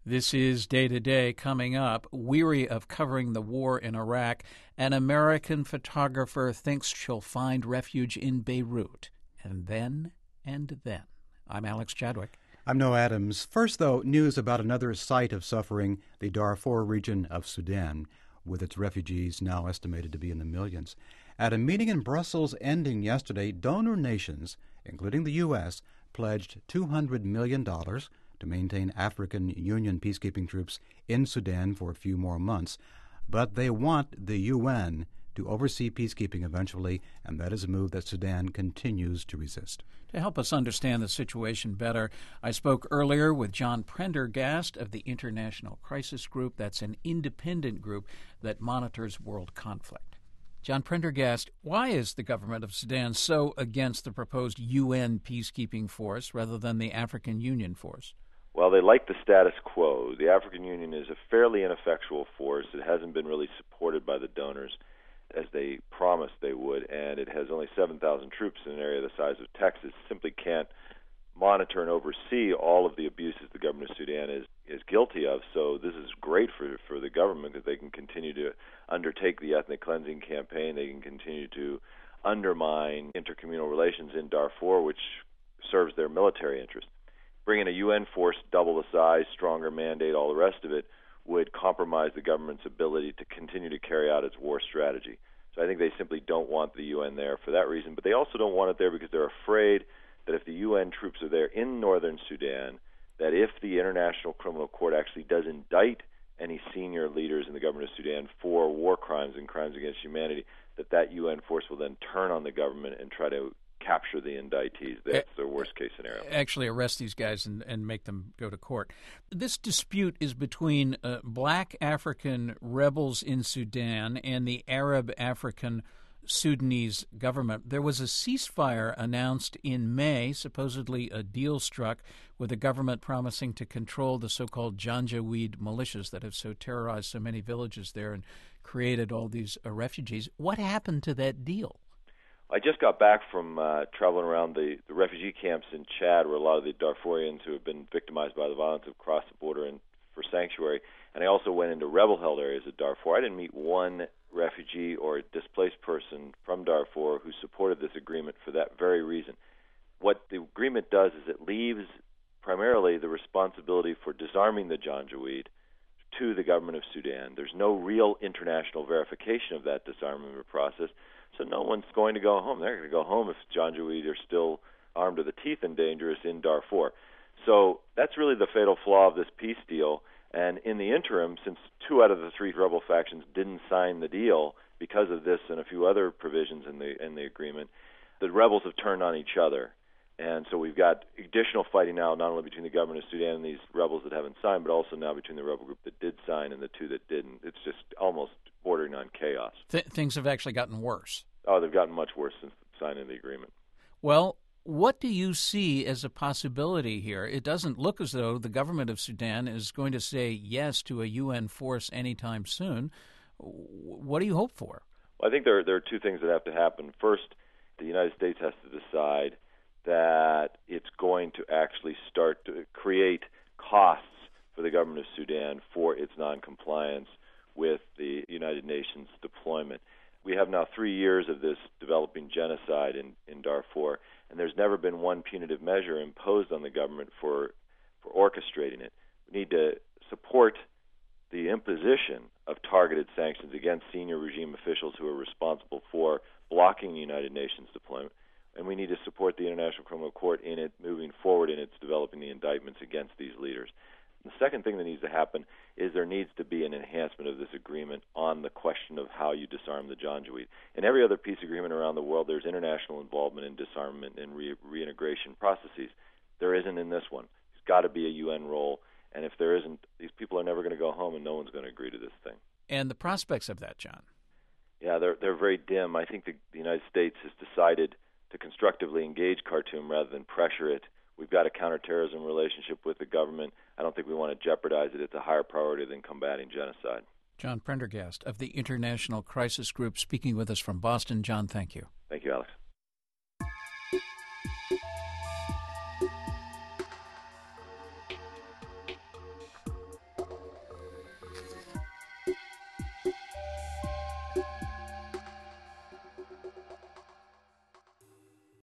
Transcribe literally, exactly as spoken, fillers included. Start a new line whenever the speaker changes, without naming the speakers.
This is Day to Day. Coming up, weary of covering the war in Iraq, an American photographer thinks she'll find refuge in Beirut. And then, and then. I'm Alex Chadwick.
I'm Noah Adams. First, though, news about another site of suffering, the Darfur region of Sudan, with its refugees now estimated to be in the millions. At a meeting in Brussels ending yesterday, donor nations, including the U S, pledged two hundred million dollars to maintain African Union peacekeeping troops in Sudan for a few more months. But they want the U N to oversee peacekeeping eventually, and that is a move that Sudan continues to resist.
To help us understand the situation better, I spoke earlier with John Prendergast of the International Crisis Group. That's an independent group that monitors world conflict. John Prendergast, why is the government of Sudan so against the proposed U N peacekeeping force rather than the African Union force?
Well, they like the status quo. The African Union is a fairly ineffectual force. It hasn't been really supported by the donors as they promised they would, and it has only seven thousand troops in an area the size of Texas. Simply can't monitor and oversee all of the abuses the government of Sudan is, is guilty of. So this is great for, for the government because they can continue to undertake the ethnic cleansing campaign. They can continue to undermine intercommunal relations in Darfur, which serves their military interests. Bringing a U N force double the size, stronger mandate, all the rest of it, would compromise the government's ability to continue to carry out its war strategy. So I think they simply don't want the U N there for that reason. But they also don't want it there because they're afraid that if the U N troops are there in northern Sudan, that if the International Criminal Court actually does indict any senior leaders in the government of Sudan for war crimes and crimes against humanity, that that U N force will then turn on the government and try to capture the indictees. That's the worst-case scenario.
Actually arrest these guys and, and make them go to court. This dispute is between uh, black African rebels in Sudan and the Arab African Sudanese government. There was a ceasefire announced in May, supposedly a deal struck, with the government promising to control the so-called Janjaweed militias that have so terrorized so many villages there and created all these uh, refugees. What happened to that deal?
I just got back from uh, traveling around the, the refugee camps in Chad, where a lot of the Darfurians who have been victimized by the violence have crossed the border and for sanctuary. And I also went into rebel-held areas of Darfur. I didn't meet one refugee or displaced person from Darfur who supported this agreement for that very reason. What the agreement does is it leaves primarily the responsibility for disarming the Janjaweed to the government of Sudan. There's no real international verification of that disarmament process. So no one's going to go home. They're going to go home if Janjaweed are still armed to the teeth and dangerous in Darfur. So that's really the fatal flaw of this peace deal. And in the interim, since two out of the three rebel factions didn't sign the deal because of this and a few other provisions in the in the agreement, the rebels have turned on each other. And so we've got additional fighting now, not only between the government of Sudan and these rebels that haven't signed, but also now between the rebel group that did sign and the two that didn't. It's just almost bordering on chaos.
Th- things have actually gotten worse.
Oh, they've gotten much worse since signing the agreement.
Well, what do you see as a possibility here? It doesn't look as though the government of Sudan is going to say yes to a U N force anytime soon. What do you hope for?
Well, I think there, there are two things that have to happen. First, the United States has to decide that it's going to actually start to create costs for the government of Sudan for its noncompliance with the United Nations deployment. We have now three years of this developing genocide in, in Darfur, and there's never been one punitive measure imposed on the government for, for orchestrating it. We need to support the imposition of targeted sanctions against senior regime officials who are responsible for blocking the United Nations deployment. And we need to support the International Criminal Court in it moving forward in its developing the indictments against these leaders. The second thing that needs to happen is there needs to be an enhancement of this agreement on the question of how you disarm the Janjaweed. In every other peace agreement around the world, there's international involvement in disarmament and re- reintegration processes. There isn't in this one. There's got to be a U N role, and if there isn't, these people are never going to go home and no one's going to agree to this thing.
And the prospects of that, John?
Yeah, they're, they're very dim. I think the, the United States has decided to constructively engage Khartoum rather than pressure it. We've got a counterterrorism relationship with the government. I don't think we want to jeopardize it. It's a higher priority than combating genocide.
John Prendergast of the International Crisis Group speaking with us from Boston. John, thank you.
Thank you, Alex.